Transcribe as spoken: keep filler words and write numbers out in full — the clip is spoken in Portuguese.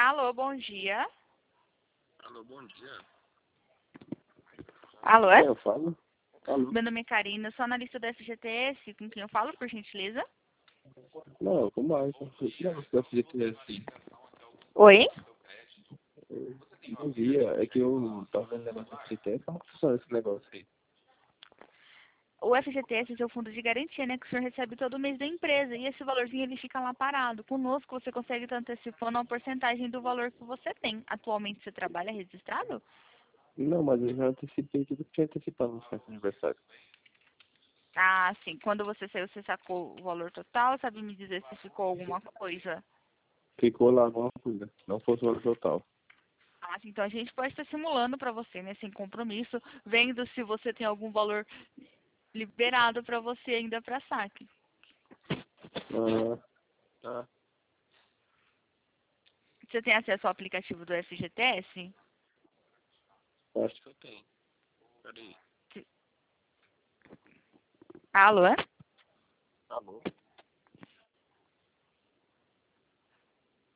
Alô, bom dia. Alô, bom dia. Alô, É, é? eu falo. Alô. Meu nome é Karina, sou analista da F G T S, com quem eu falo, por gentileza? Não, como mais? Que negócio da F G T S? Oi? Bom dia. É que eu tava vendo negócio da F G T S. Como que funciona esse negócio aí? O F G T S é o seu fundo de garantia, né, que o senhor recebe todo mês da empresa, e esse valorzinho ele fica lá parado. Conosco você consegue estar antecipando uma porcentagem do valor que você tem. Atualmente você trabalha registrado? Não, mas eu já antecipei tudo que tinha antecipado no seu aniversário. Ah, sim. Quando você saiu, você sacou o valor total, sabe me dizer se ficou alguma coisa? Ficou lá alguma coisa. Não fosse o valor total. Ah, sim. Então a gente pode estar simulando para você, né, sem compromisso, vendo se você tem algum valor liberado para você ainda para saque. Ah, tá. Você tem acesso ao aplicativo do F G T S? Acho que eu tenho. Peraí. Alô? É?